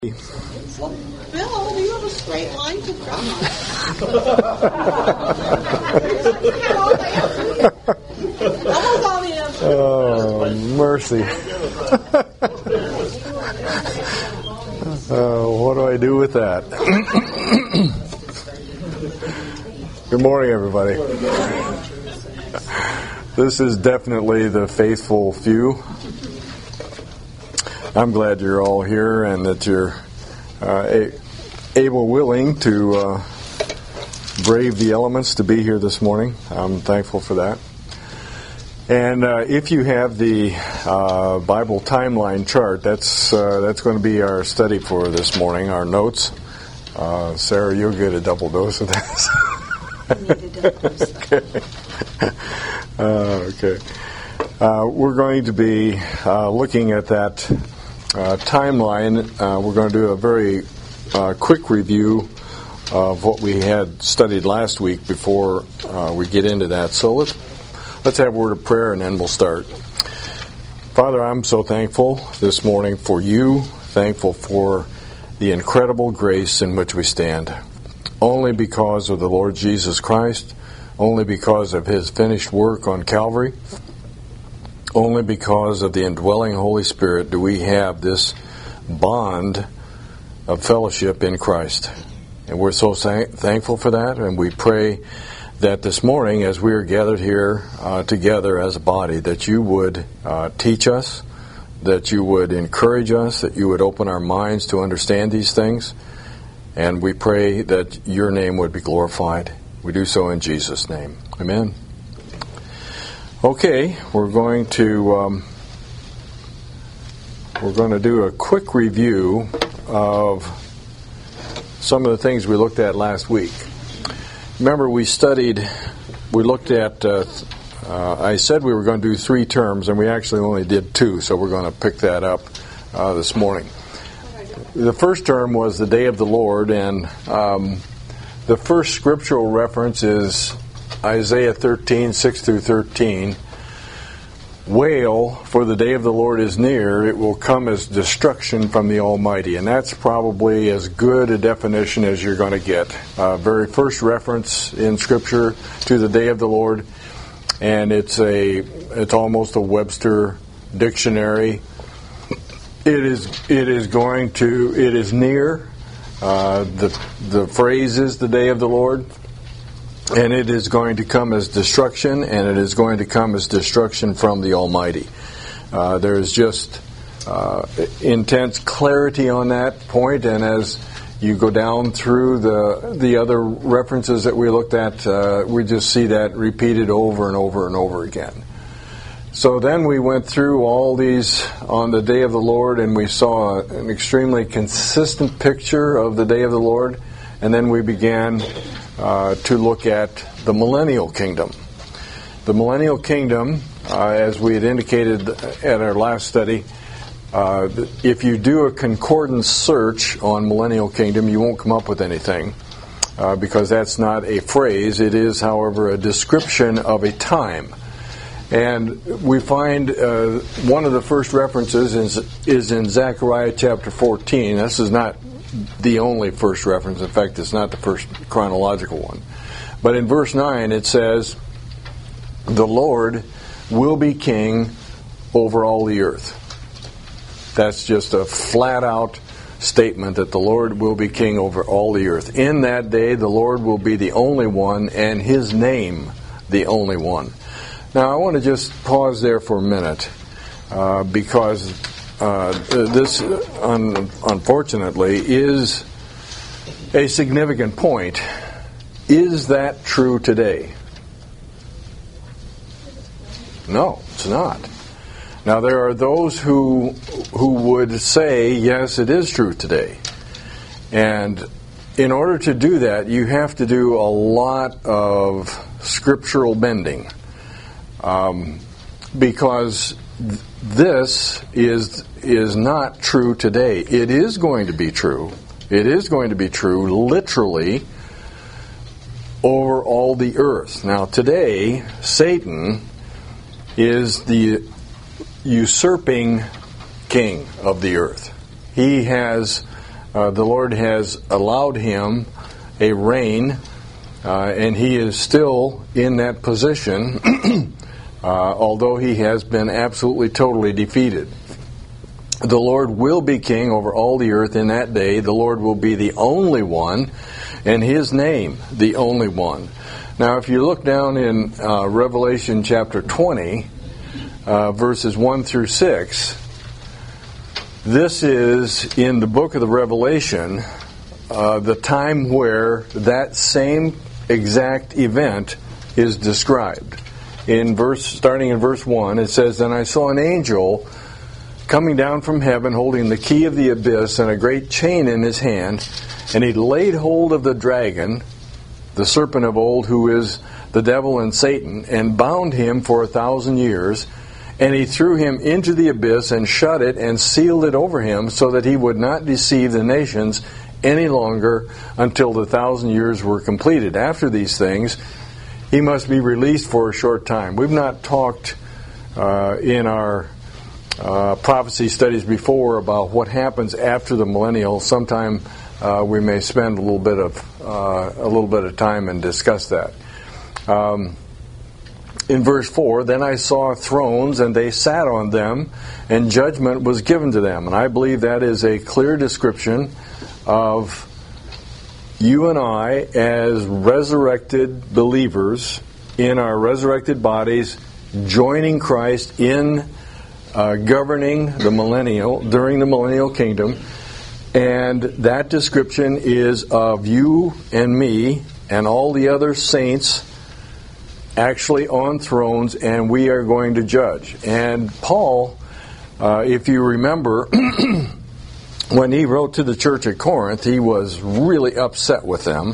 Bill, do you have a straight line to come on? Oh, mercy. What do I do with that? Good morning, everybody. This is definitely the faithful few. I'm glad you're all here and that you're willing to brave the elements to be here this morning. I'm thankful for that. And if you have the Bible timeline chart, that's going to be our study for this morning, our notes. Sarah, you'll get a double dose of this. Okay. We're going to be looking at that timeline. We're going to do a very quick review of what we had studied last week before we get into that. So let's have a word of prayer and then we'll start. Father, I'm so thankful this morning for you, thankful for the incredible grace in which we stand. Only because of the Lord Jesus Christ, only because of His finished work on Calvary, only because of the indwelling Holy Spirit do we have this bond of fellowship in Christ. And we're so thankful for that, and we pray that this morning as we are gathered here together as a body, that you would teach us, that you would encourage us, that you would open our minds to understand these things, and we pray that your name would be glorified. We do so in Jesus' name. Amen. Okay, we're going to do a quick review of some of the things we looked at last week. Remember, we looked at, I said we were going to do 3 terms, and we actually only did 2, so we're going to pick that up this morning. The first term was the day of the Lord, and the first scriptural reference is Isaiah 13, 6 through 13. Wail, for the day of the Lord is near, it will come as destruction from the Almighty. And that's probably as good a definition as you're going to get. Very first reference in Scripture to the day of the Lord, and it's almost a Webster dictionary. It is near. The phrase is the day of the Lord. And it is going to come as destruction, and it is going to come as destruction from the Almighty. There is just intense clarity on that point, and as you go down through the other references that we looked at, we just see that repeated over and over and over again. So then we went through all these on the day of the Lord, and we saw an extremely consistent picture of the day of the Lord, and then we began to look at the millennial kingdom. The millennial kingdom, as we had indicated at our last study, if you do a concordance search on millennial kingdom, you won't come up with anything, because that's not a phrase. It is, however, a description of a time. And we find one of the first references is in Zechariah chapter 14. This is not the only first reference. In fact, it's not the first chronological one. But in verse 9 it says, the Lord will be king over all the earth. That's just a flat-out statement that the Lord will be king over all the earth. In that day, the Lord will be the only one, and His name the only one. Now, I want to just pause there for a minute, because this, unfortunately, is a significant point. Is that true today? No, it's not. Now, there are those who would say, yes, it is true today. And in order to do that, you have to do a lot of scriptural bending. Because this is not true today. It is going to be true. It is going to be true literally over all the earth. Now today, Satan is the usurping king of the earth. He has The Lord has allowed him a reign, and he is still in that position, although he has been absolutely, totally defeated. The Lord will be king over all the earth in that day. The Lord will be the only one, and his name, the only one. Now, if you look down in Revelation chapter 20, verses 1 through 6, this is in the book of the Revelation, the time where that same exact event is described. Starting in verse 1, it says, "Then I saw an angel coming down from heaven, holding the key of the abyss and a great chain in his hand, and he laid hold of the dragon, the serpent of old, who is the devil and Satan, and bound him for 1,000 years. And he threw him into the abyss and shut it and sealed it over him, so that he would not deceive the nations any longer until the 1,000 years were completed. After these things, he must be released for a short time." We've not talked in our prophecy studies before about what happens after the millennial. Sometime we may spend a little bit of time and discuss that. In verse 4, "Then I saw thrones, and they sat on them, and judgment was given to them." And I believe that is a clear description of you and I as resurrected believers in our resurrected bodies, joining Christ in governing the millennial, during the millennial kingdom. And that description is of you and me and all the other saints actually on thrones, and we are going to judge. And Paul, if you remember, when he wrote to the church at Corinth, he was really upset with them.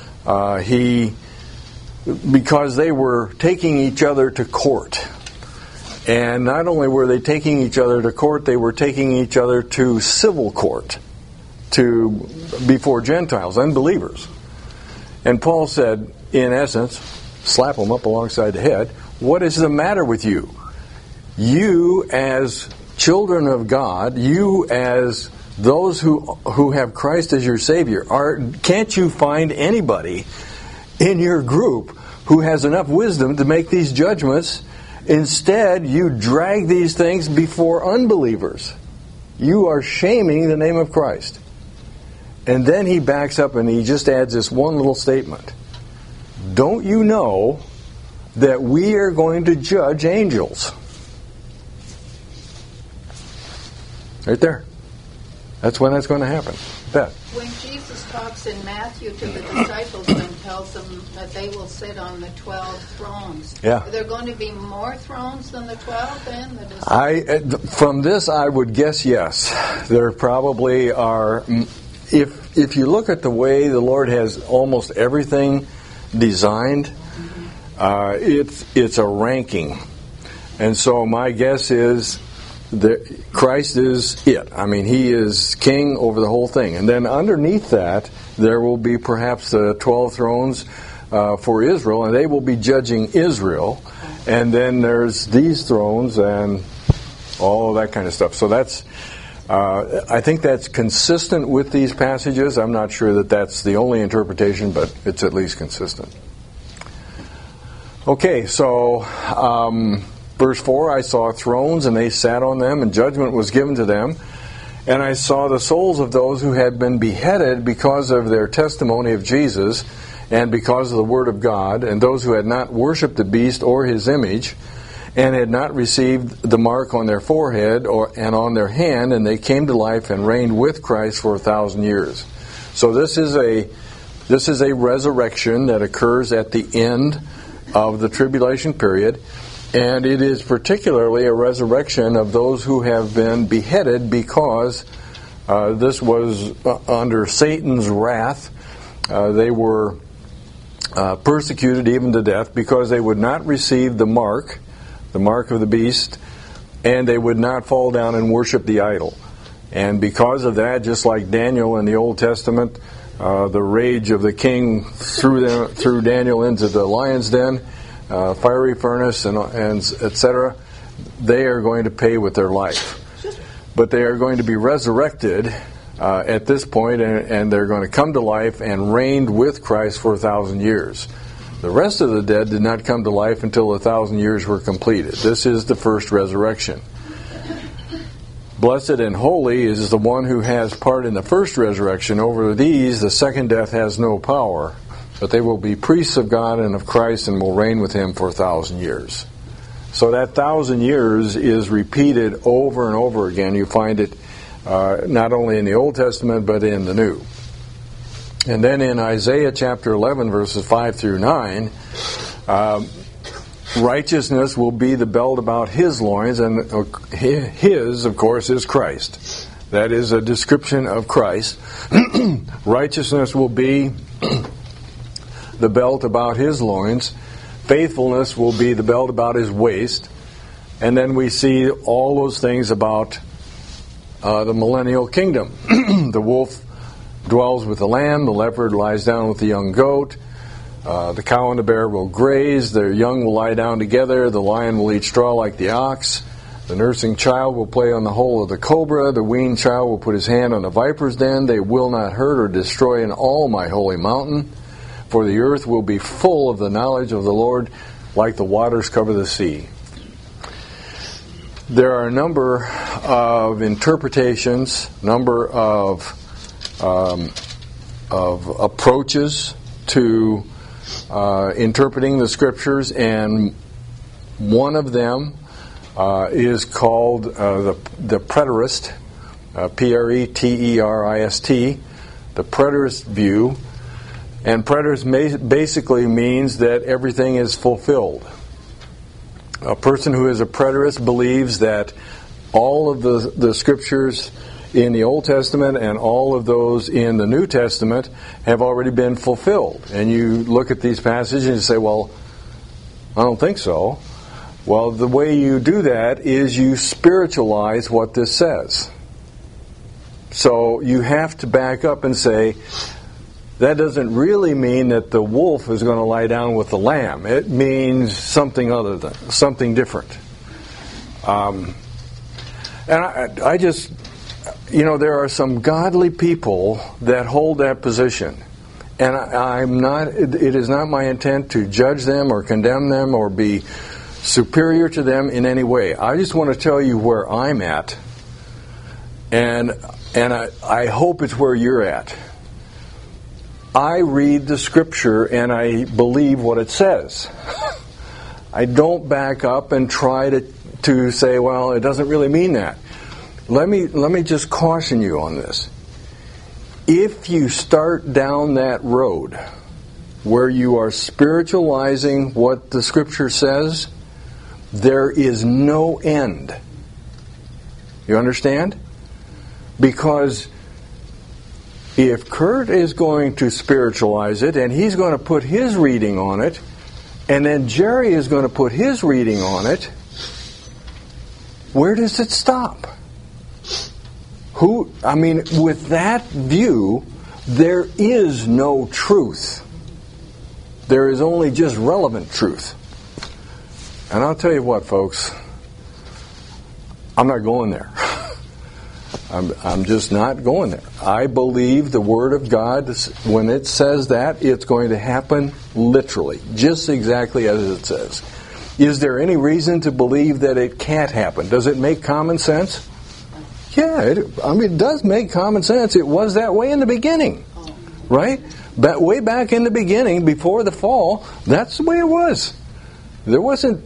Because they were taking each other to court. And not only were they taking each other to court, they were taking each other to civil court, before Gentiles, unbelievers. And Paul said, in essence, slap them up alongside the head, "What is the matter with you? You as children of God, you as those who have Christ as your Savior, can't you find anybody in your group who has enough wisdom to make these judgments? Instead, you drag these things before unbelievers. You are shaming the name of Christ." And then he backs up and he just adds this one little statement. "Don't you know that we are going to judge angels?" Right there. That's when that's going to happen. Beth. When Jesus talks in Matthew to the disciples and tells them that they will sit on the 12 thrones, yeah. Are there going to be more thrones than the 12 then? From this, I would guess yes. There probably are. If you look at the way the Lord has almost everything designed, it's a ranking. And so my guess is Christ is it. I mean, he is king over the whole thing. And then underneath that, there will be perhaps the 12 thrones for Israel, and they will be judging Israel. And then there's these thrones and all of that kind of stuff. So that's, I think that's consistent with these passages. I'm not sure that that's the only interpretation, but it's at least consistent. Okay, so verse 4, "I saw thrones, and they sat on them, and judgment was given to them. And I saw the souls of those who had been beheaded because of their testimony of Jesus and because of the word of God, and those who had not worshipped the beast or his image, and had not received the mark on their forehead and on their hand, and they came to life and reigned with Christ for 1,000 years." So this is a resurrection that occurs at the end of the tribulation period, and it is particularly a resurrection of those who have been beheaded because this was under Satan's wrath. They were persecuted even to death because they would not receive the mark of the beast, and they would not fall down and worship the idol. And because of that, just like Daniel in the Old Testament, the rage of the king threw Daniel into the lion's den, fiery furnace, and etc. They are going to pay with their life. But they are going to be resurrected at this point, and they're going to come to life and reign with Christ for 1,000 years. The rest of the dead did not come to life until 1,000 years were completed. This is the first resurrection. Blessed and holy is the one who has part in the first resurrection. Over these, the second death has no power, but they will be priests of God and of Christ and will reign with him for 1,000 years. So that 1,000 years is repeated over and over again. You find it not only in the Old Testament, but in the New. And then in Isaiah chapter 11, verses 5 through 9, righteousness will be the belt about his loins, and his, of course, is Christ. That is a description of Christ. Righteousness will be the belt about his loins. Faithfulness will be the belt about his waist. And then we see all those things about the millennial kingdom. The wolf dwells with the lamb, the leopard lies down with the young goat, the cow and the bear will graze, their young will lie down together, the lion will eat straw like the ox, the nursing child will play on the hole of the cobra, the weaned child will put his hand on the viper's den. They will not hurt or destroy in all my holy mountain, for the earth will be full of the knowledge of the Lord, like the waters cover the sea. There are a number of interpretations, number of approaches to interpreting the Scriptures, and one of them is called the preterist, Preterist, the preterist view. And preterist basically means that everything is fulfilled. A person who is a preterist believes that all of the Scriptures in the Old Testament and all of those in the New Testament have already been fulfilled. And you look at these passages and you say, well, I don't think so. Well, the way you do that is you spiritualize what this says. So you have to back up and say, that doesn't really mean that the wolf is going to lie down with the lamb. It means something other than, something different. And I just, there are some godly people that hold that position. And it is not my intent to judge them or condemn them or be superior to them in any way. I just want to tell you where I'm at. And I hope it's where you're at. I read the Scripture and I believe what it says. I don't back up and try to say, well, it doesn't really mean that. Let me just caution you on this. If you start down that road where you are spiritualizing what the Scripture says, there is no end. You understand? Because if Kurt is going to spiritualize it, and he's going to put his reading on it, and then Jerry is going to put his reading on it, where does it stop? With that view, there is no truth. There is only just relevant truth. And I'll tell you what, folks, I'm not going there. I'm just not going there. I believe the Word of God, when it says that, it's going to happen literally, just exactly as it says. Is there any reason to believe that it can't happen? Does it make common sense? Yeah, it does make common sense. It was that way in the beginning, right? But way back in the beginning, before the fall, that's the way it was. There wasn't...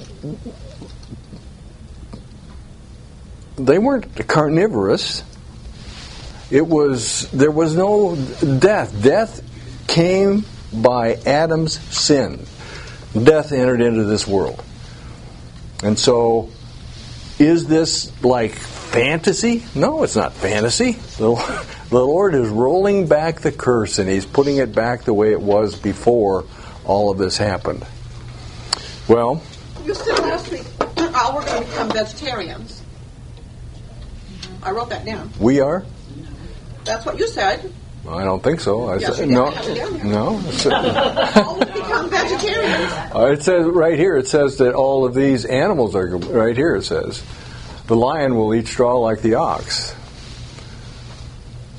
They weren't carnivorous. There was no death. Death came by Adam's sin. Death entered into this world. And so, is this like fantasy? No, it's not fantasy. The Lord is rolling back the curse and He's putting it back the way it was before all of this happened. Well, you said last week, we're going to become vegetarians. I wrote that down. We are? That's what you said. I don't think so. I Yes, said, you no. have it down there. No. All will become vegetarians. It says right here, it says that all of these animals are, right here it says, the lion will eat straw like the ox.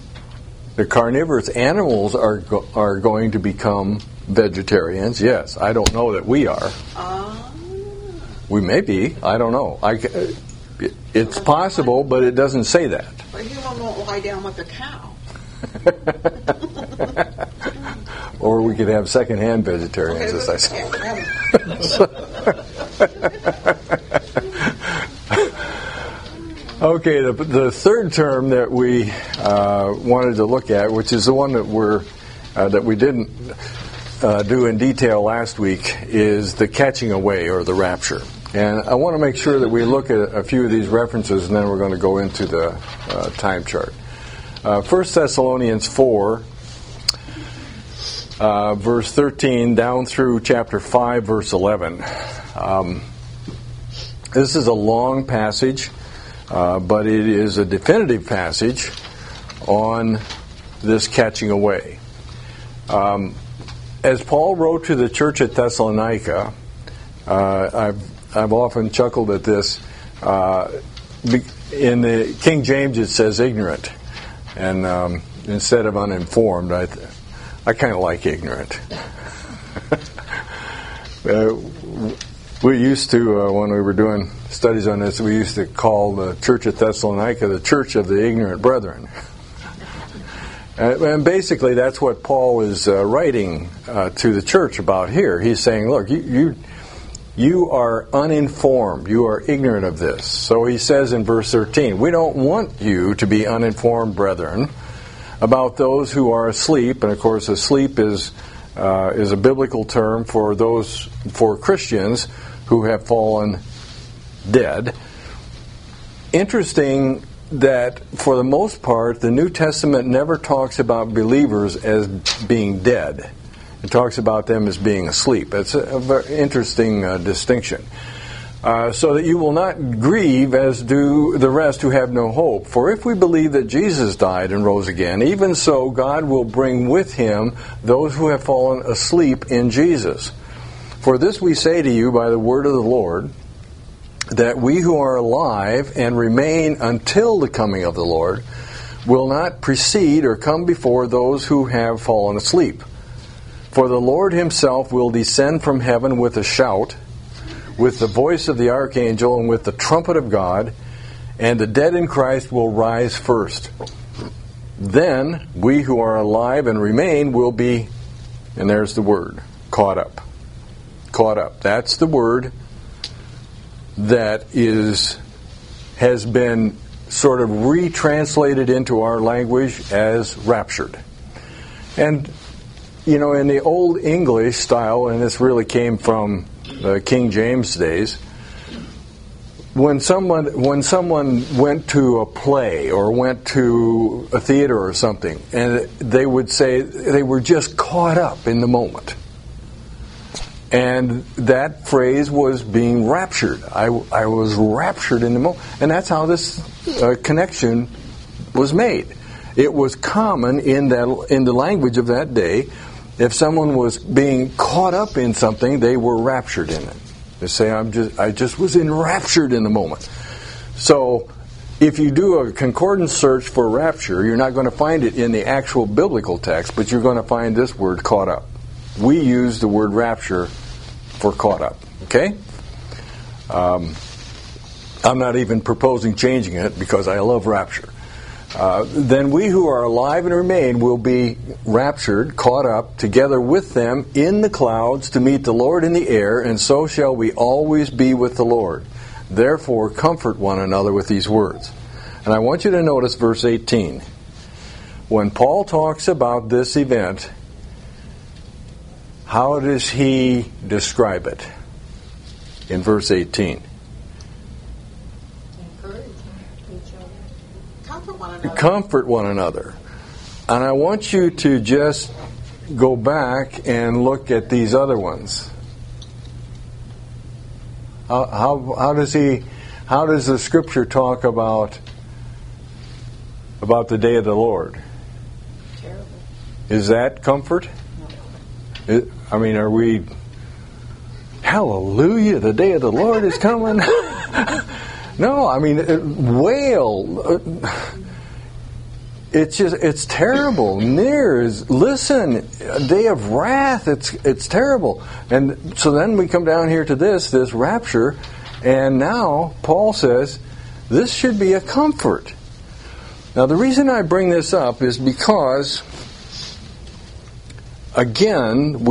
the carnivorous animals are going to become vegetarians. Yes, I don't know that we are. We may be. I don't know. It's possible, but it doesn't say that. But he won't lie down with a cow. Or we could have second-hand vegetarians, as I say. Okay, the third term that we wanted to look at, which is the one that we didn't do in detail last week, is the catching away or the rapture. And I want to make sure that we look at a few of these references, and then we're going to go into the time chart. 1 Thessalonians 4, verse 13, down through chapter 5, verse 11. This is a long passage, but it is a definitive passage on this catching away. As Paul wrote to the church at Thessalonica, I've often chuckled at this. In the King James it says ignorant, and instead of uninformed, I kind of like ignorant. We used to, when we were doing studies on this, we used to call the church at Thessalonica the church of the ignorant brethren. And basically that's what Paul is writing to the church about here. He's saying, look, you are uninformed. You are ignorant of this. So he says in verse 13, we don't want you to be uninformed, brethren, about those who are asleep. And of course, asleep is a biblical term for Christians who have fallen dead. Interesting that for the most part, the New Testament never talks about believers as being dead. It talks about them as being asleep. It's a very interesting distinction. So that you will not grieve as do the rest who have no hope. For if we believe that Jesus died and rose again, even so God will bring with him those who have fallen asleep in Jesus. For this we say to you by the word of the Lord, that we who are alive and remain until the coming of the Lord will not precede or come before those who have fallen asleep. For the Lord himself will descend from heaven with a shout, with the voice of the archangel, and with the trumpet of God, and the dead in Christ will rise first. Then we who are alive and remain will be, and there's the word, caught up. Caught up. That's the word that has been sort of retranslated into our language as raptured. And, you know, in the Old English style, and this really came from the King James days, when someone went to a play or went to a theater or something, and they would say they were just caught up in the moment. And that phrase was being raptured. I was raptured in the moment. And that's how this connection was made. It was common in the language of that day. If someone was being caught up in something, they were raptured in it. They say, I just was enraptured in the moment. So if you do a concordance search for rapture, you're not going to find it in the actual biblical text, but you're going to find this word, caught up. We use the word rapture for caught up. Okay? I'm not even proposing changing it because I love rapture. Then we who are alive and remain will be raptured, caught up, together with them in the clouds to meet the Lord in the air, and so shall we always be with the Lord. Therefore, comfort one another with these words. And I want you to notice verse 18. When Paul talks about this event, how does he describe it in verse 18? Comfort one another. And I want you to just go back and look at these other ones. How does the scripture talk about the day of the Lord? Terrible. Is that comfort? Are we, hallelujah, the day of the Lord is coming? No, wail. it's terrible. Listen, a day of wrath, it's terrible. And so then we come down here to this rapture, and now Paul says this should be a comfort. Now the reason I bring this up is because, again,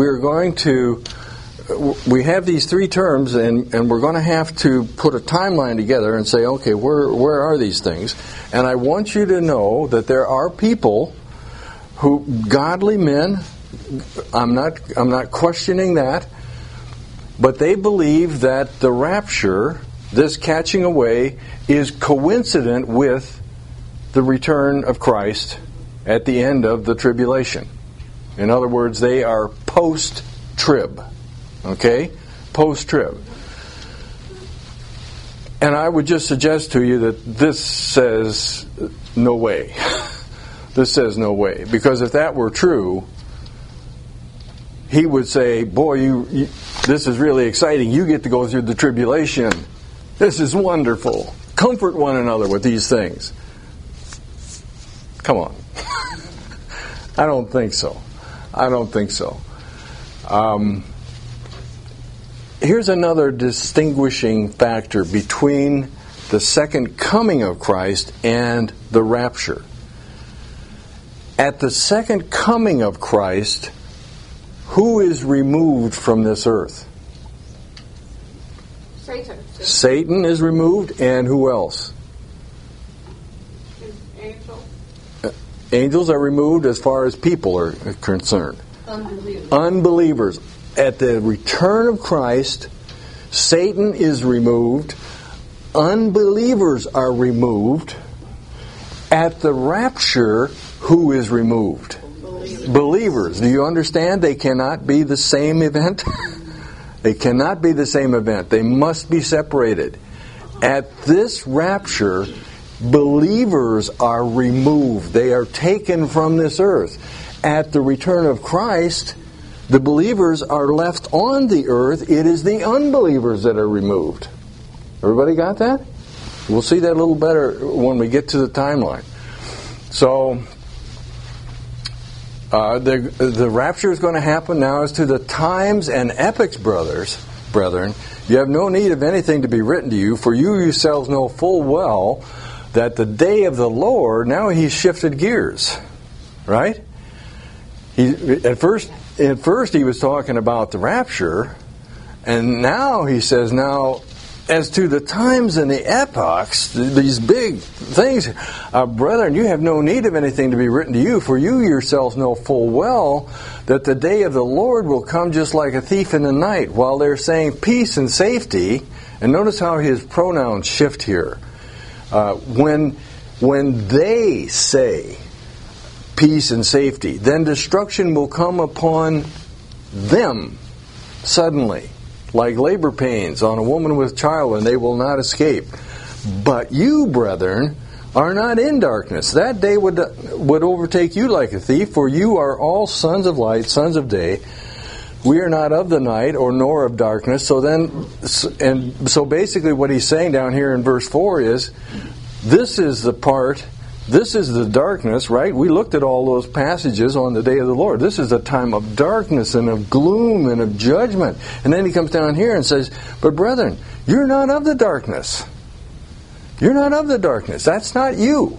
we have these three terms, and we're going to have to put a timeline together and say, okay, where are these things? And I want you to know that there are people godly men, I'm not questioning that, but they believe that the rapture, this catching away, is coincident with the return of Christ at the end of the tribulation. In other words, they are post-trib. Okay? Post-trib. And I would just suggest to you that this says no way. This says no way. Because if that were true, he would say, boy, you this is really exciting. You get to go through the tribulation. This is wonderful. Comfort one another with these things. Come on. I don't think so. Here's another distinguishing factor between the second coming of Christ and the rapture. At the second coming of Christ, who is removed from this earth? Satan. Satan is removed, and who else? Angels. Angels are removed as far as people are concerned. Unbelievers. At the return of Christ, Satan is removed. Unbelievers are removed. At the rapture, who is removed? Believers. Do you understand? They cannot be the same event. They cannot be the same event. They must be separated. At this rapture, believers are removed. They are taken from this earth. At the return of Christ, the believers are left on the earth. It is the unbelievers that are removed. Everybody got that? We'll see that a little better when we get to the timeline. So, the rapture is going to happen now. As to the times and epochs, brethren, you have no need of anything to be written to you, for you yourselves know full well that the day of the Lord, now he's shifted gears, right? At first he was talking about the rapture, and now he says, now, as to the times and the epochs, these big things, brethren, you have no need of anything to be written to you, for you yourselves know full well that the day of the Lord will come just like a thief in the night. While they're saying peace and safety, and notice how his pronouns shift here. When they say peace and safety, then destruction will come upon them suddenly, like labor pains on a woman with child, and they will not escape. But you, brethren, are not in darkness. That day would overtake you like a thief, for you are all sons of light, sons of day. We are not of the night, or nor of darkness. So basically what he's saying down here in verse 4 is, this is the darkness, right? We looked at all those passages on the day of the Lord. This is a time of darkness and of gloom and of judgment. And then he comes down here and says, but brethren, you're not of the darkness. You're not of the darkness. That's not you.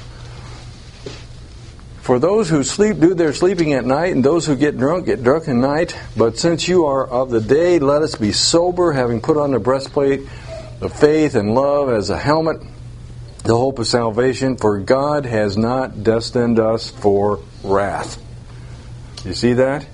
For those who sleep do their sleeping at night, and those who get drunk at night. But since you are of the day, let us be sober, having put on the breastplate of faith and love as a helmet, the hope of salvation. For God has not destined us for wrath. You see that?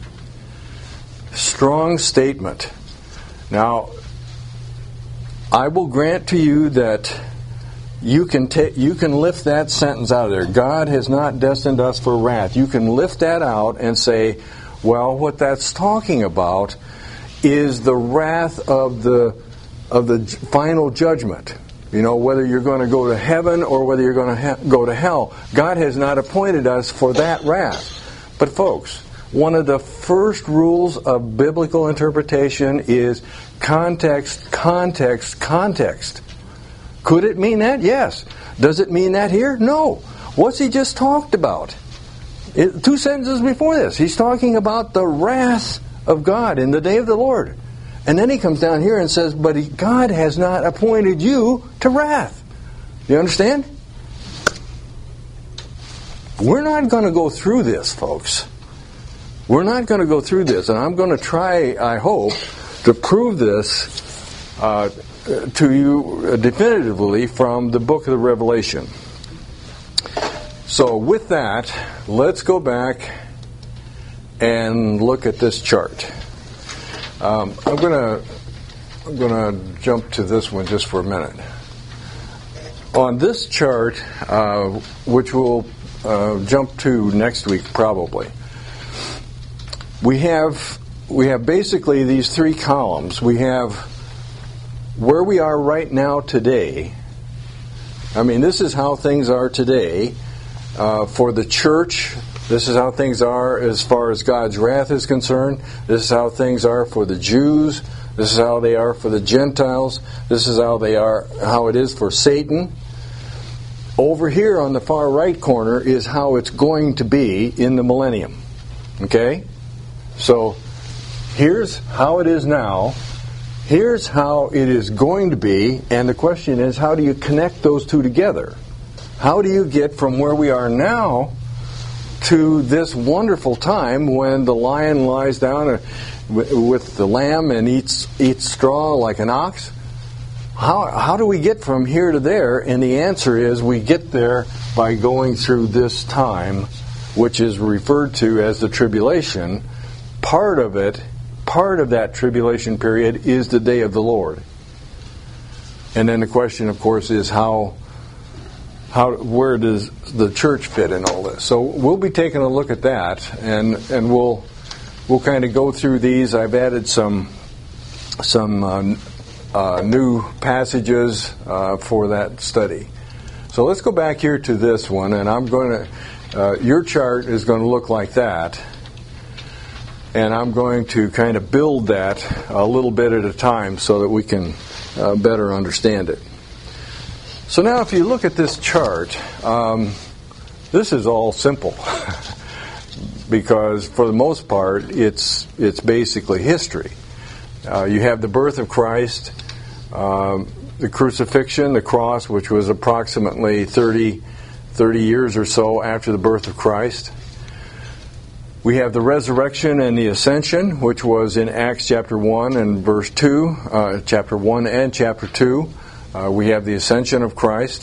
Strong statement. Now, I will grant to you that you can lift that sentence out of there. God has not destined us for wrath. You can lift that out and say, well, what that's talking about is the wrath of the final judgment. You know, whether you're going to go to heaven or whether you're going to go to hell. God has not appointed us for that wrath. But folks, one of the first rules of biblical interpretation is context, context, context. Could it mean that? Yes. Does it mean that here? No. What's he just talked about? 2 sentences before this, he's talking about the wrath of God in the day of the Lord. And then he comes down here and says, but God has not appointed you to wrath. Do you understand? We're not going to go through this, folks. We're not going to go through this. And I'm going to try, I hope, to prove this to you definitively from the book of the Revelation. So with that, let's go back and look at this chart. I'm going to jump to this one just for a minute. On this chart, which we'll jump to next week probably, we have basically these 3 columns. We have where we are right now today. I mean, this is how things are today for the church. This is how things are as far as God's wrath is concerned. This is how things are for the Jews. This is how they are for the Gentiles. This is how it is for Satan. Over here on the far right corner is how it's going to be in the millennium. Okay? So here's how it is now. Here's how it is going to be. And the question is, how do you connect those two together? How do you get from where we are now to this wonderful time when the lion lies down with the lamb and eats straw like an ox? How do we get from here to there? And the answer is we get there by going through this time, which is referred to as the tribulation. Part of that tribulation period is the day of the Lord. And then the question, of course, is where does the church fit in all this? So we'll be taking a look at that, and we'll kind of go through these. I've added some new passages for that study. So let's go back here to this one, and I'm going to. Your chart is going to look like that, and I'm going to kind of build that a little bit at a time so that we can better understand it. So now if you look at this chart, this is all simple because for the most part it's basically history. You have the birth of Christ, the crucifixion, the cross, which was approximately 30 years or so after the birth of Christ. We have the resurrection and the ascension, which was in Acts chapter 1 and verse 2, chapter 1 and chapter 2. We have the ascension of Christ.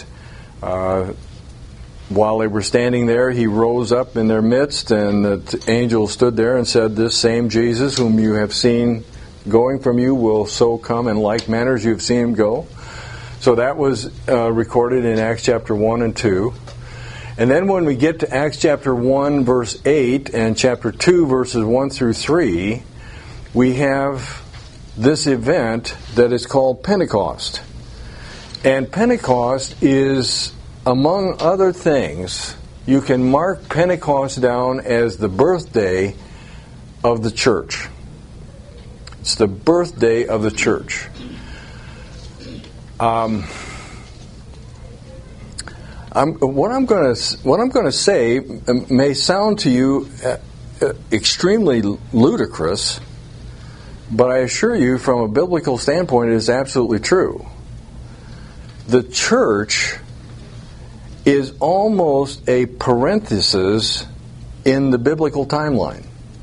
While they were standing there, he rose up in their midst, and the angel stood there and said, "This same Jesus whom you have seen going from you will so come in like manner as you have seen him go." So that was recorded in Acts chapter 1 and 2. And then when we get to Acts chapter 1 verse 8 and chapter 2 verses 1 through 3, we have this event that is called Pentecost. And Pentecost is, among other things, you can mark Pentecost down as the birthday of the church. It's the birthday of the church. What I'm going to say may sound to you extremely ludicrous, but I assure you, from a biblical standpoint, it is absolutely true. The church is almost a parenthesis in the biblical timeline.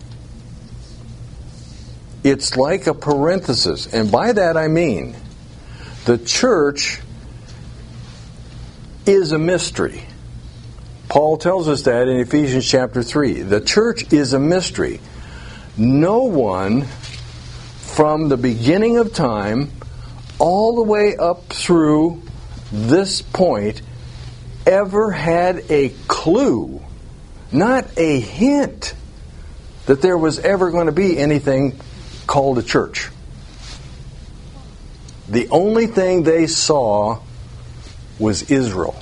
It's like a parenthesis, and by that I mean the church is a mystery. Paul tells us that in Ephesians chapter 3. The church is a mystery. No one from the beginning of time all the way up through this point ever had a clue, not a hint, that there was ever going to be anything called a church. The only thing they saw was Israel.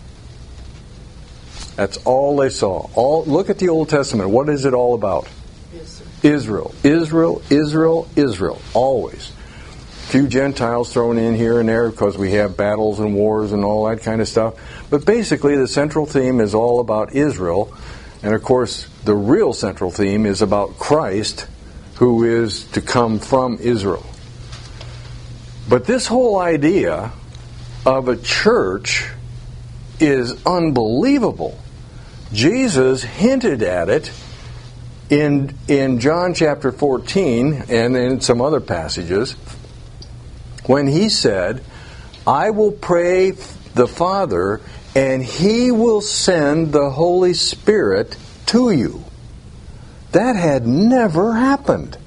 That's all they saw. Look at the Old Testament. What is it all about? Yes, Israel. Israel, Israel, Israel. Always. few Gentiles thrown in here and there because we have battles and wars and all that kind of stuff. But basically the central theme is all about Israel. And of course the real central theme is about Christ, who is to come from Israel. But this whole idea of a church is unbelievable. Jesus hinted at it in John chapter 14 and in some other passages when he said, I will pray the Father and He will send the Holy Spirit to you. That had never happened.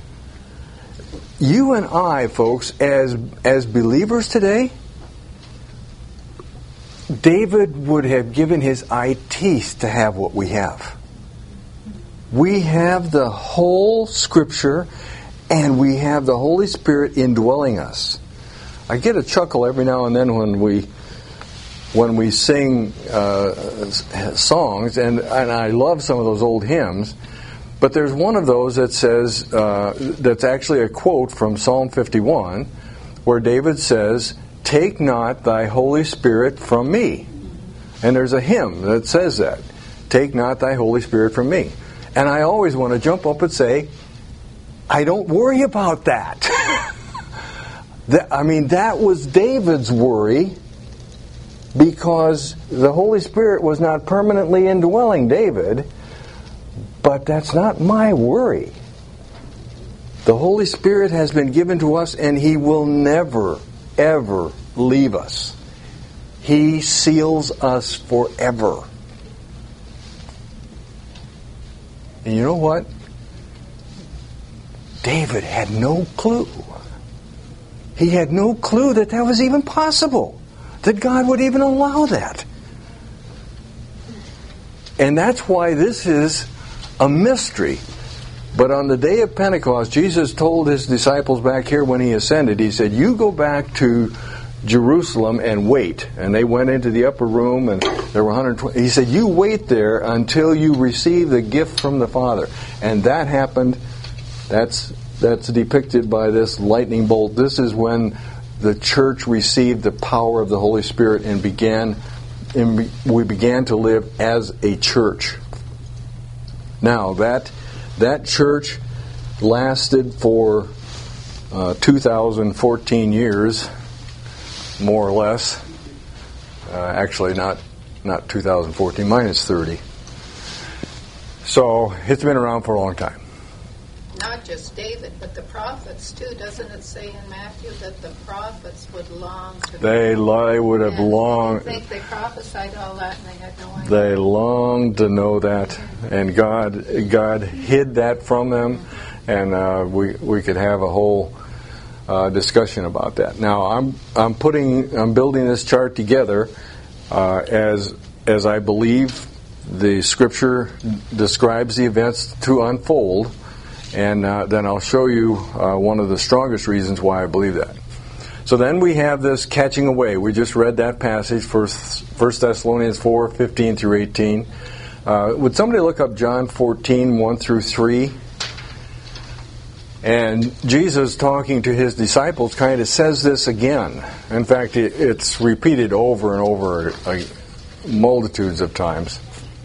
You and I, folks, as believers today, David would have given his eye teeth to have what we have. We have the whole Scripture, and we have the Holy Spirit indwelling us. I get a chuckle every now and then when we sing songs, and I love some of those old hymns. But there's one of those that says, that's actually a quote from Psalm 51, where David says, take not thy Holy Spirit from me. And there's a hymn that says that. Take not thy Holy Spirit from me. And I always want to jump up and say, I don't worry about that. That was David's worry, because the Holy Spirit was not permanently indwelling David. But that's not my worry. The Holy Spirit has been given to us, and He will never, ever leave us. He seals us forever. And you know what? David had no clue. He had no clue that was even possible, that God would even allow that. And that's why this is a mystery. But on the day of Pentecost, Jesus told His disciples back here when He ascended, He said, you go back to Jerusalem and wait. And they went into the upper room, and there were 120. He said, you wait there until you receive the gift from the Father. And that happened. That's depicted by this lightning bolt. This is when the church received the power of the Holy Spirit and we began to live as a church. Now, that church lasted for 2014 years, more or less. Actually, not 2014, minus 30. So, it's been around for a long time. Not just David, but the prophets too. Doesn't it say in Matthew that the prophets would long to... They would have longed... I think they prophesied all that and they had no idea. They longed to know that, and God hid that from them, and we could have a whole discussion about that. Now, I'm building this chart together as I believe the Scripture describes the events to unfold. And then I'll show you one of the strongest reasons why I believe that. So then we have this catching away. We just read that passage, 1 Thessalonians 4, 15 through 18. Would somebody look up John 14, 1 through 3? And Jesus, talking to His disciples, kind of says this again. In fact, it's repeated over and over multitudes of times.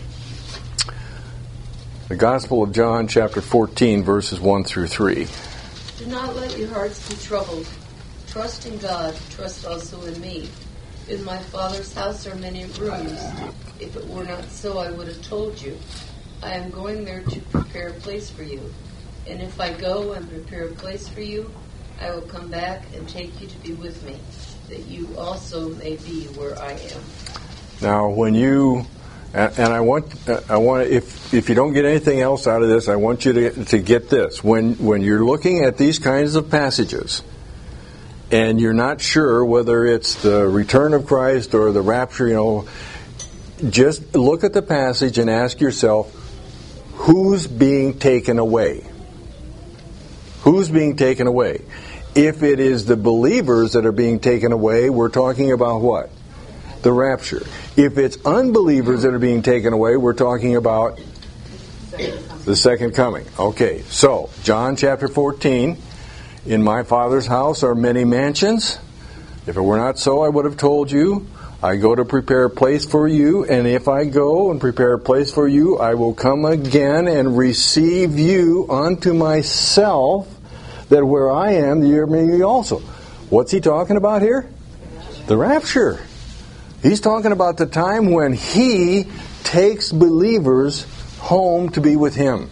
The Gospel of John, chapter 14, verses 1 through 3. Do not let your hearts be troubled. Trust in God. Trust also in me. In my Father's house are many rooms. If it were not so, I would have told you. I am going there to prepare a place for you. And if I go and prepare a place for you, I will come back and take you to be with me, that you also may be where I am. Now, when you... And I want if you don't get anything else out of this, I want you to get this. When you're looking at these kinds of passages, and you're not sure whether it's the return of Christ or the rapture, just look at the passage and ask yourself, who's being taken away? Who's being taken away? If it is the believers that are being taken away, we're talking about what? The rapture. If it's unbelievers that are being taken away, we're talking about the second coming. Okay, so John chapter 14 In my Father's house are many mansions. If it were not so, I would have told you. I go to prepare a place for you, and if I go and prepare a place for you, I will come again and receive you unto myself, that where I am, you may be also. What's he talking about here? The rapture. He's talking about the time when he takes believers home to be with him.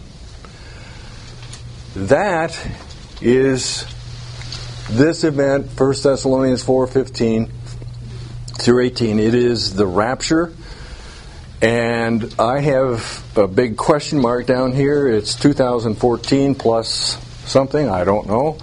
That is this event, 1 Thessalonians 4:15 through 18. It is the rapture. And I have a big question mark down here. It's 2014 plus something. I don't know.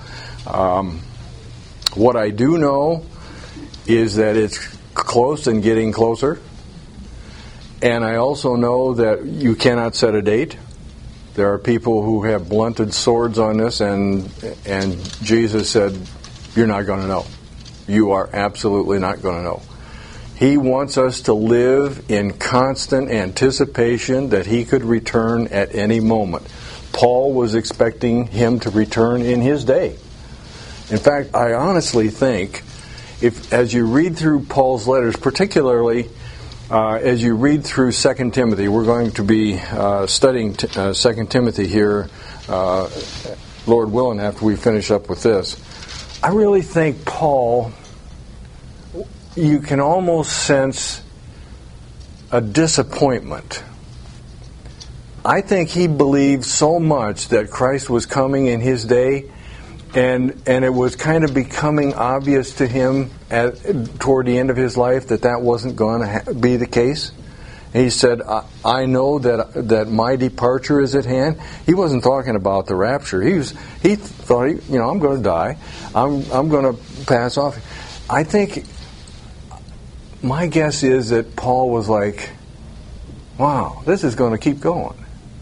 What I do know is that it's close and getting closer. And I also know that you cannot set a date. There are people who have blunted swords on this, and Jesus said, you're not going to know. You are absolutely not going to know. He wants us to live in constant anticipation that he could return at any moment. Paul was expecting him to return in his day. In fact, I honestly think, as you read through Paul's letters, particularly as you read through 2 Timothy, we're going to be studying 2 Timothy here, Lord willing, after we finish up with this. I really think Paul, you can almost sense a disappointment. I think he believed so much that Christ was coming in his day, and it was kind of becoming obvious to him toward the end of his life that wasn't going to be the case. And he said, I know that my departure is at hand. He wasn't talking about the rapture. He thought, I'm going to die. I'm going to pass off. I think my guess is that Paul was like, wow, this is going to keep going.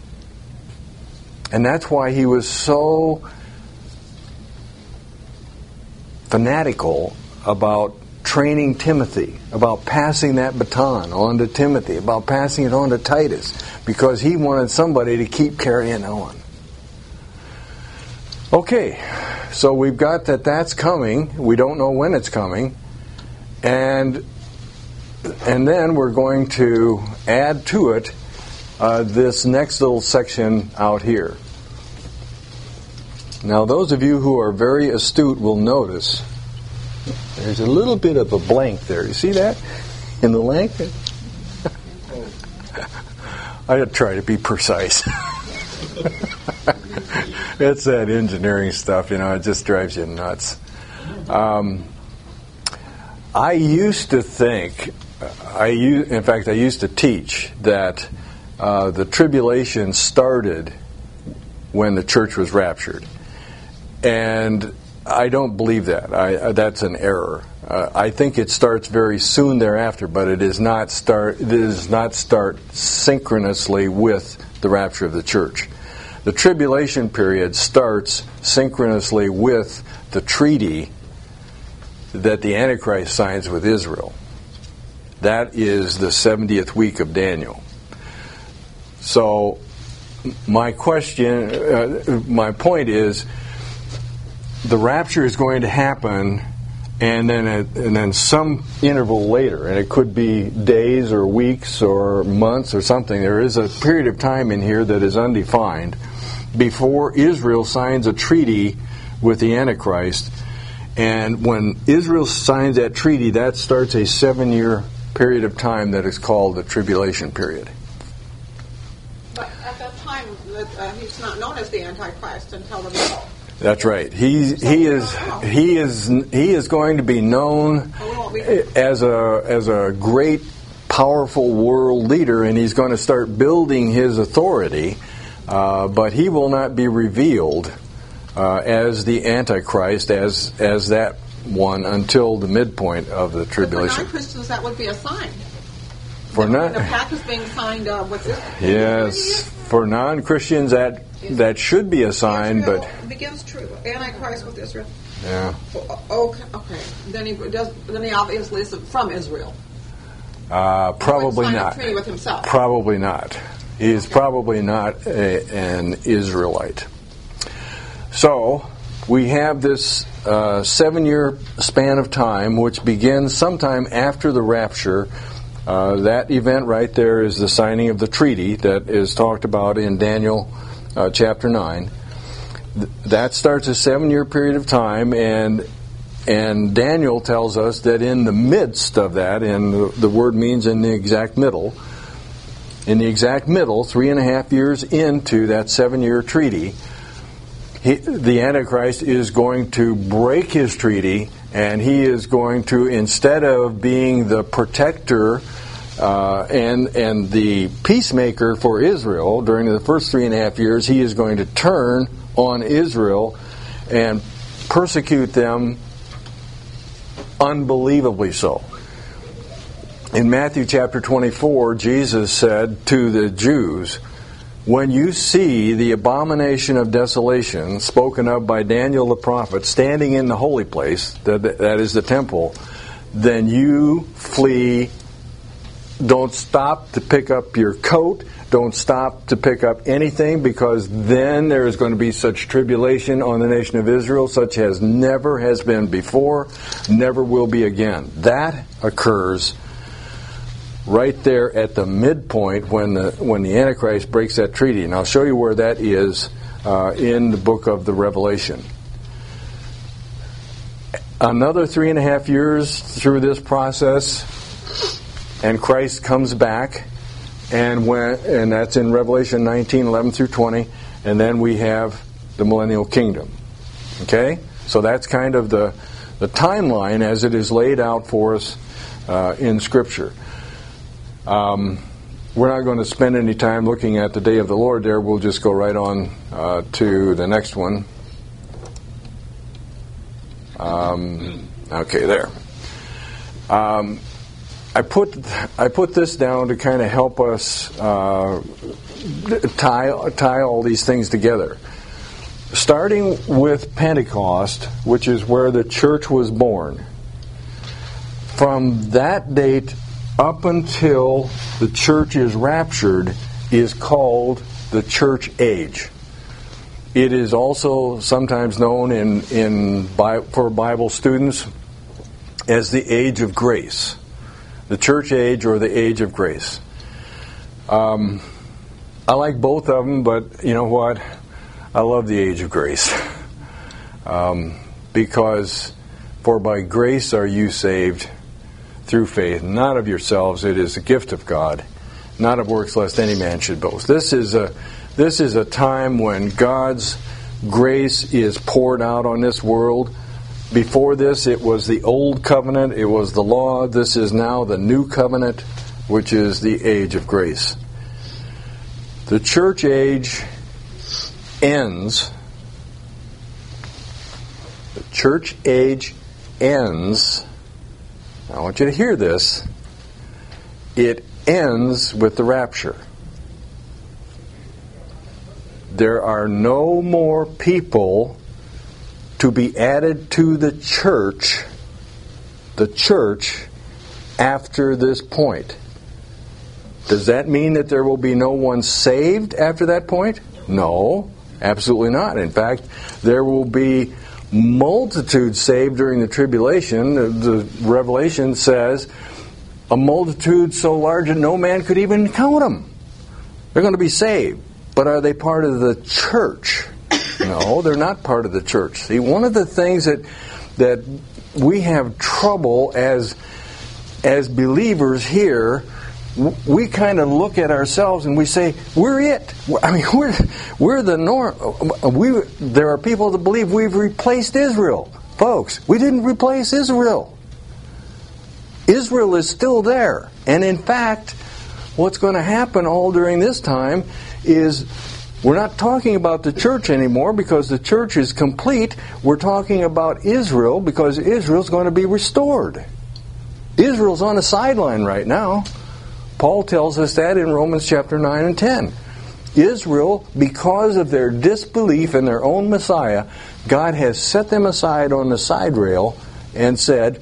And that's why he was so fanatical about training Timothy, about passing that baton on to Timothy, about passing it on to Titus, because he wanted somebody to keep carrying on. Okay, so we've got that's coming. We don't know when it's coming. And then we're going to add to it this next little section out here. Now, those of you who are very astute will notice there's a little bit of a blank there. You see that in the length? I try to be precise. It's that engineering stuff, it just drives you nuts. I used to think, I used to teach that the tribulation started when the church was raptured. And I don't believe that. That's an error. I think it starts very soon thereafter, but it does not start synchronously with the rapture of the church. The tribulation period starts synchronously with the treaty that the Antichrist signs with Israel. That is the 70th week of Daniel. So my point is, the rapture is going to happen, and then some interval later, and it could be days or weeks or months or something. There is a period of time in here that is undefined before Israel signs a treaty with the Antichrist. And when Israel signs that treaty, that starts a 7-year period of time that is called the tribulation period. But at that time, he's not known as the Antichrist until the middle. That's right. He is going to be known as a great, powerful world leader, and he's going to start building his authority. But he will not be revealed as the Antichrist, as that one, until the midpoint of the tribulation. For non-Christians, that would be a sign. For the pact is being signed with this. Yes, for non-Christians that should be a sign, Israel but begins true Antichrist with Israel. Yeah. Okay. Then he obviously isn't from Israel. Probably he not. A treaty with himself. Probably not. He is probably not an Israelite. So we have this 7-year span of time, which begins sometime after the rapture. That event right there is the signing of the treaty that is talked about in Daniel chapter 9. That starts a 7-year period of time, and Daniel tells us that in the midst of that, and the word means in the exact middle, 3.5 years into that 7-year treaty, the Antichrist is going to break his treaty, and he is going to, instead of being the protector and the peacemaker for Israel during the first 3.5 years, he is going to turn on Israel and persecute them unbelievably so. In Matthew chapter 24, Jesus said to the Jews, when you see the abomination of desolation spoken of by Daniel the prophet standing in the holy place, that is the temple, then you flee. Don't stop to pick up your coat. Don't stop to pick up anything, because then there is going to be such tribulation on the nation of Israel, such as never has been before, never will be again. That occurs right there at the midpoint when the Antichrist breaks that treaty. And I'll show you where that is in the book of the Revelation. Another 3.5 years through this process, and Christ comes back, and that's in Revelation 19:11 through 20, and then we have the millennial kingdom. Okay? So that's kind of the timeline as it is laid out for us in Scripture. We're not going to spend any time looking at the day of the Lord there. We'll just go right on to the next one. Okay, there. I put this down to kind of help us tie all these things together. Starting with Pentecost, which is where the church was born. From that date up until the church is raptured is called the church age. It is also sometimes known for Bible students as the age of grace. The church age or the age of grace. I like both of them, but you know what? I love the age of grace. Because for by grace are you saved through faith, not of yourselves. It is a gift of God, not of works, lest any man should boast. This is a time when God's grace is poured out on this world. Before this, it was the old covenant, it was the law. This is now the new covenant, which is the age of grace. The church age ends. The church age ends. I want you to hear this. It ends with the rapture. There are no more people to be added to the church after this point. Does that mean that there will be no one saved after that point? No, absolutely not. In fact, there will be multitudes saved during the tribulation. The Revelation says a multitude so large that no man could even count them. They're going to be saved. But are they part of the church? No, they're not part of the church. See, one of the things that we have trouble as believers here, we kind of look at ourselves and we say, we're it. I mean, we're the norm. There are people that believe we've replaced Israel. Folks, we didn't replace Israel. Israel is still there. And in fact, what's going to happen all during this time is we're not talking about the church anymore because the church is complete. We're talking about Israel because Israel's going to be restored. Israel's on the sideline right now. Paul tells us that in Romans chapter 9 and 10. Israel, because of their disbelief in their own Messiah, God has set them aside on the side rail and said,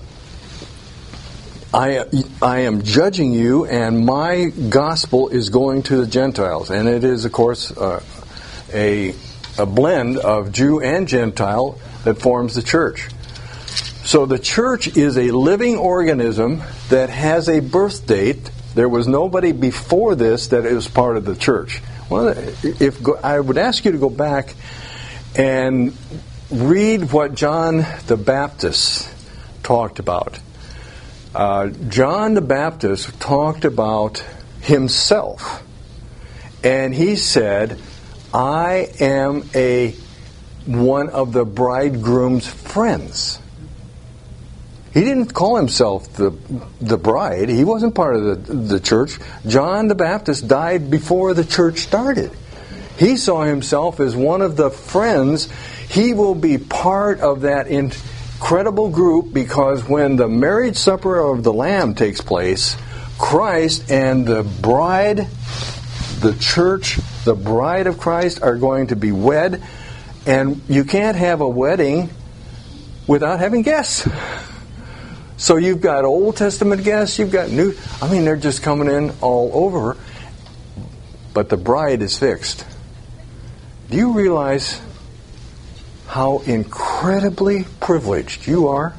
I am judging you, and my gospel is going to the Gentiles. And it is, of course, a a blend of Jew and Gentile that forms the church. So the church is a living organism that has a birth date. There was nobody before this that is part of the church. Well, I would ask you to go back and read what John the Baptist talked about. John the Baptist talked about himself, and he said, I am one of the bridegroom's friends. He didn't call himself the bride. He wasn't part of the church. John the Baptist died before the church started. He saw himself as one of the friends. He will be part of that incredible group, because when the marriage supper of the Lamb takes place, Christ and the bride, the church, the bride of Christ, are going to be wed. And you can't have a wedding without having guests. So you've got Old Testament guests, you've got New. They're just coming in all over. But the bride is fixed. Do you realize how incredibly privileged you are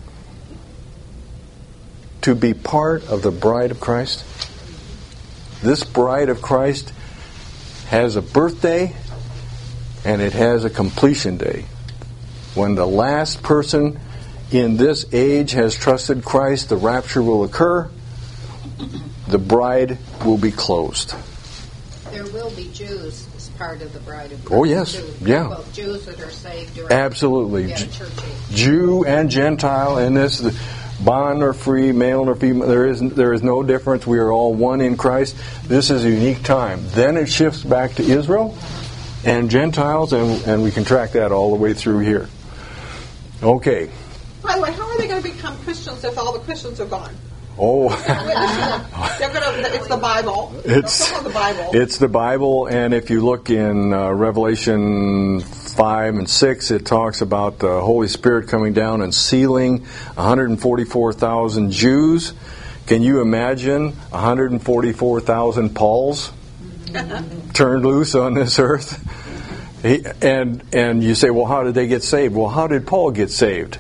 to be part of the bride of Christ? This bride of Christ has a birthday, and it has a completion day. When the last person in this age has trusted Christ, the rapture will occur. The bride will be closed. There will be Jews as part of the bride of Christ. Oh, yes. Yeah. Both Jews that are saved during absolutely. Church age. Jew and Gentile in this, bond or free, male or female, there is no difference. We are all one in Christ. This is a unique time. Then it shifts back to Israel and Gentiles, and we can track that all the way through here. Okay. By the way, how are they going to become Christians if all the Christians are gone? Oh, it's the Bible. It's the Bible, and if you look in Revelation 5 and 6, it talks about the Holy Spirit coming down and sealing 144,000 Jews. Can you imagine 144,000 Pauls turned loose on this earth? And you say, well, how did they get saved? Well, how did Paul get saved?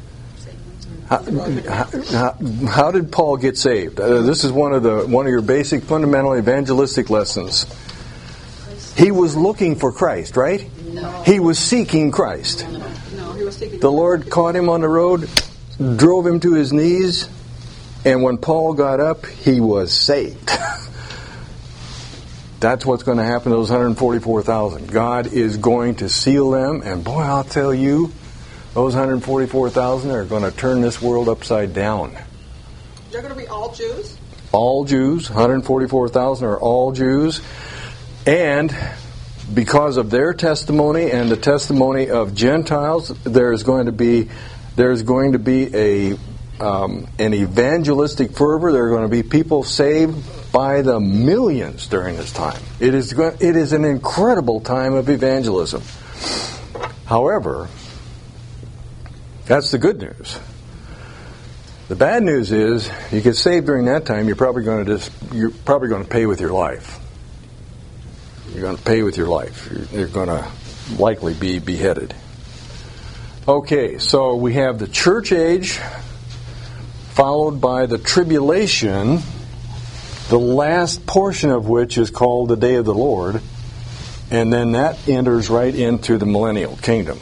How did Paul get saved? This is one of your basic fundamental evangelistic lessons. He was looking for Christ, right? No. He was seeking Christ. No, he was seeking. The Lord caught him on the road, drove him to his knees, and when Paul got up, he was saved. That's what's going to happen to those 144,000. God is going to seal them, and boy, I'll tell you, those 144,000 are going to turn this world upside down. They're going to be all Jews? All Jews. 144,000 are all Jews. And because of their testimony and the testimony of Gentiles, there's going to be an evangelistic fervor. There are going to be people saved by the millions during this time. It is an incredible time of evangelism. However, that's the good news. The bad news is, you get saved during that time, you're probably going to pay with your life. You're going to pay with your life. You're going to likely be beheaded. Okay, so we have the church age, followed by the tribulation, the last portion of which is called the day of the Lord, and then that enters right into the millennial kingdom.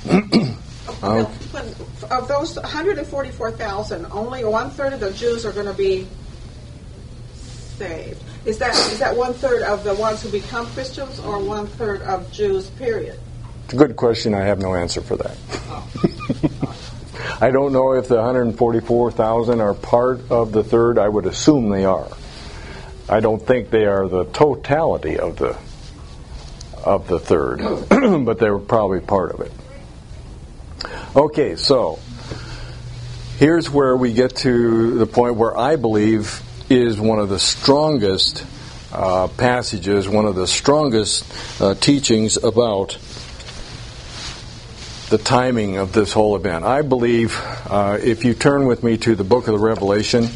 Of those 144,000, only 1/3 of the Jews are going to be saved. Is that 1/3 of the ones who become Christians, or 1/3 of Jews, period? It's a good question. I have no answer for that. I don't know if the 144,000 are part of the third. I would assume they are. I don't think they are the totality of the third, but they're probably part of it. Okay, so here's where we get to the point where I believe is one of the strongest passages, one of the strongest teachings about the timing of this whole event. I believe, if you turn with me to the book of the Revelation,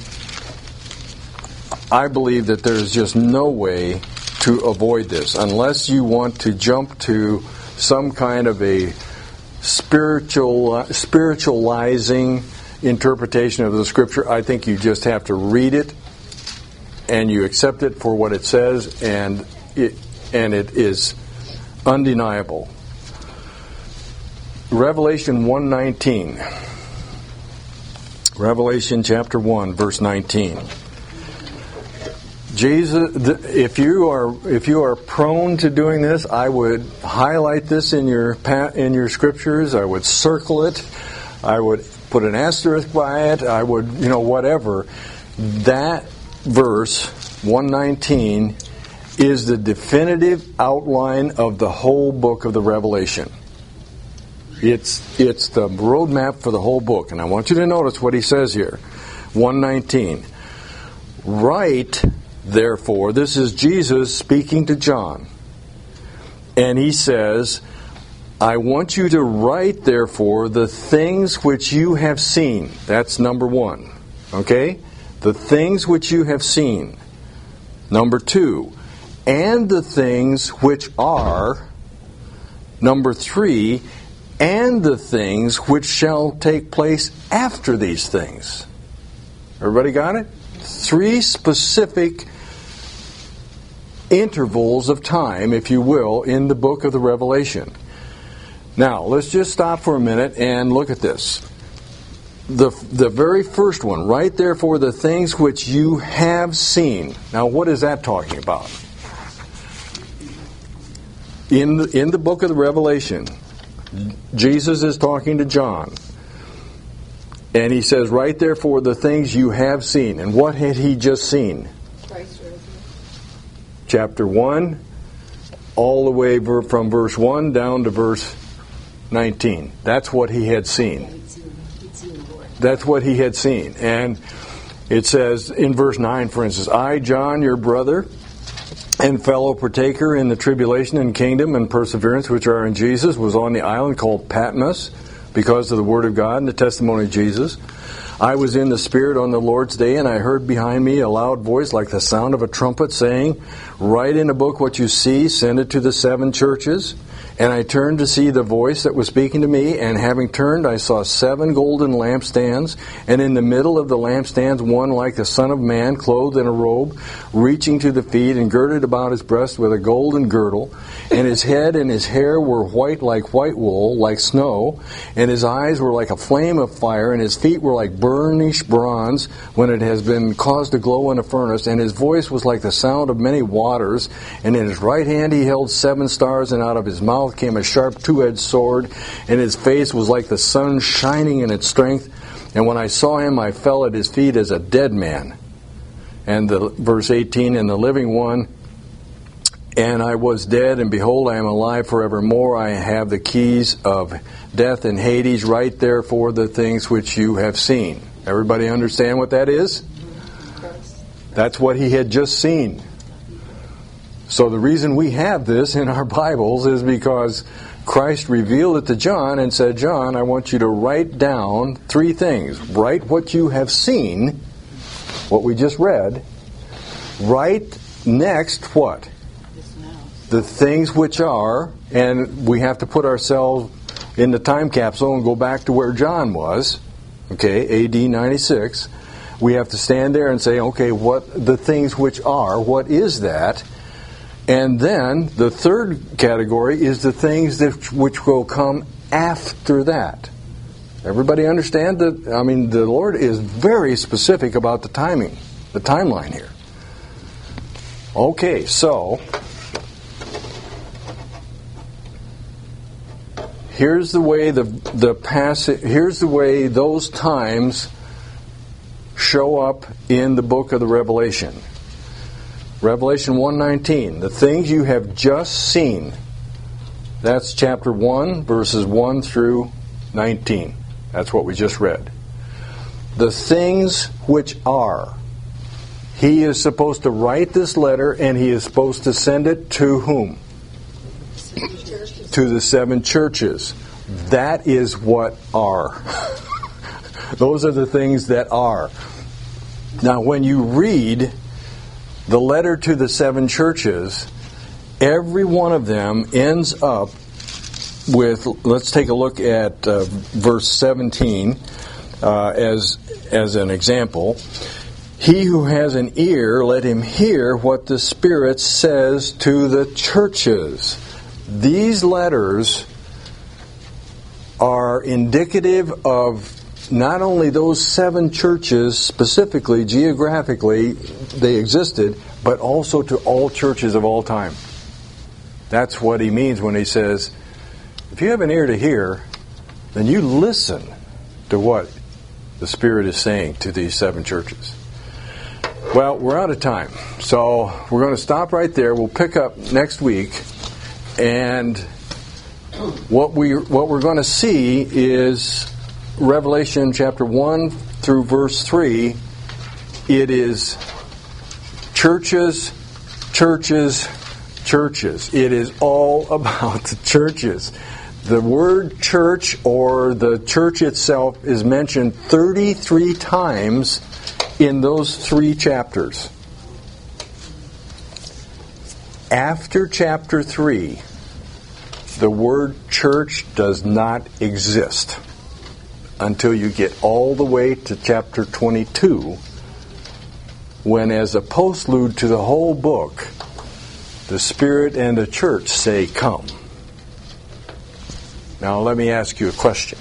I believe that there's just no way to avoid this unless you want to jump to some kind of a spiritualizing interpretation of the Scripture. I think you just have to read it and you accept it for what it says, and it is undeniable. Revelation 1:19. Revelation chapter 1, verse 19. Jesus, if you are prone to doing this, I would highlight this in your scriptures. I would circle it. I would put an asterisk by it. I would, whatever. That verse 119 is the definitive outline of the whole book of the Revelation. It's the roadmap for the whole book, and I want you to notice what he says here. 119. Write, therefore, this is Jesus speaking to John. And he says, I want you to write, therefore, the things which you have seen. That's number one. Okay? The things which you have seen. Number two. And the things which are. Number three. And the things which shall take place after these things. Everybody got it? 3 specific intervals of time, if you will, in the book of the Revelation. Now, let's just stop for a minute and look at this. The very first one, right therefore the things which you have seen. Now, what is that talking about? In the book of the Revelation, Jesus is talking to John. And he says, right therefore the things you have seen. And what had he just seen? Chapter 1, all the way from verse 1 down to verse 19. That's what he had seen. That's what he had seen. And it says in verse 9, for instance, I, John, your brother, and fellow partaker in the tribulation and kingdom and perseverance which are in Jesus, was on the island called Patmos, because of the word of God and the testimony of Jesus. I was in the Spirit on the Lord's day, and I heard behind me a loud voice like the sound of a trumpet saying, write in a book what you see, send it to the 7 churches. And I turned to see the voice that was speaking to me, and having turned, I saw 7 golden lampstands, and in the middle of the lampstands one like the Son of Man, clothed in a robe, reaching to the feet, and girded about his breast with a golden girdle. And his head and his hair were white like white wool, like snow, and his eyes were like a flame of fire, and his feet were like burnished bronze when it has been caused to glow in a furnace, and his voice was like the sound of many waters, and in his right hand he held 7 stars, and out of his mouth came a sharp 2-edged sword, and his face was like the sun shining in its strength. And when I saw him, I fell at his feet as a dead man. And verse 18, and the living one, and I was dead, and behold, I am alive forevermore. I have the keys of death and Hades. Write therefore the things which you have seen. Everybody understand what that is? That's what he had just seen. So the reason we have this in our Bibles is because Christ revealed it to John and said, John, I want you to write down 3 things. Write what you have seen, what we just read. Write next what? The things which are, and we have to put ourselves in the time capsule and go back to where John was, okay, AD 96. We have to stand there and say, okay, what the things which are, what is that? And then the third category is the things which will come after that. Everybody understand that? I mean, the Lord is very specific about the timing, the timeline here. Okay, so here's the way the passage. Here's the way those times show up in the book of the Revelation. Revelation 1:19, the things you have just seen. That's chapter 1, verses 1 through 19. That's what we just read. The things which are. He is supposed to write this letter, and he is supposed to send it to whom? To the 7 churches. That is what are. Those are the things that are. Now, when you read the letter to the 7 churches, every one of them ends up let's take a look at verse 17 as an example. He who has an ear, let him hear what the Spirit says to the churches. These letters are indicative of not only those 7 churches specifically, geographically, they existed, but also to all churches of all time. That's what he means when he says, if you have an ear to hear, then you listen to what the Spirit is saying to these 7 churches. Well, we're out of time, so we're going to stop right there. We'll pick up next week, and what we're going to see is Revelation chapter 1 through verse 3. It is churches, churches, churches. It is all about the churches. The word church, or the church itself, is mentioned 33 times in those 3 chapters. After chapter 3, the word church does not exist until you get all the way to chapter 22, when, as a postlude to the whole book, the Spirit and the church say, come. Now let me ask you a question.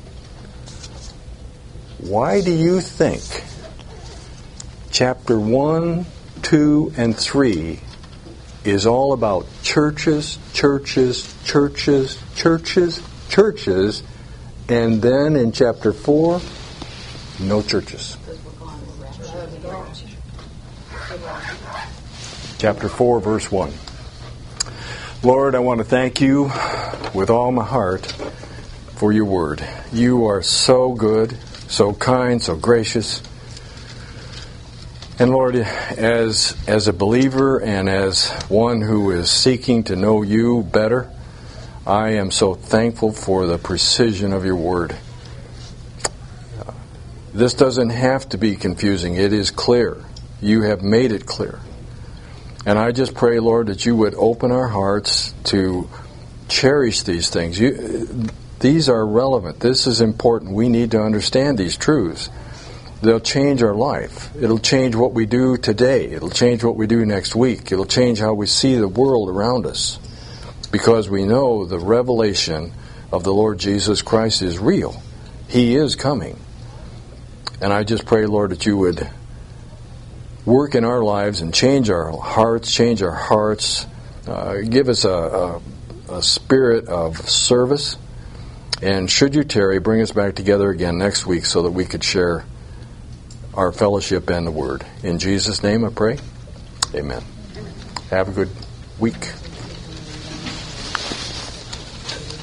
Why do you think chapter 1, 2, and 3 is all about churches, churches, churches, churches, churches, and then in chapter 4, no churches? Chapter 4, verse 1. Lord, I want to thank you with all my heart for your word. You are so good, so kind, so gracious. And Lord, as a believer and as one who is seeking to know you better, I am so thankful for the precision of your word. This doesn't have to be confusing. It is clear. You have made it clear. And I just pray, Lord, that you would open our hearts to cherish these things. These are relevant. This is important. We need to understand these truths. They'll change our life. It'll change what we do today. It'll change what we do next week. It'll change how we see the world around us. Because we know the revelation of the Lord Jesus Christ is real. He is coming. And I just pray, Lord, that you would work in our lives and change our hearts, give us a spirit of service. And should you tarry, bring us back together again next week so that we could share our fellowship and the Word. In Jesus' name I pray. Amen. Have a good week.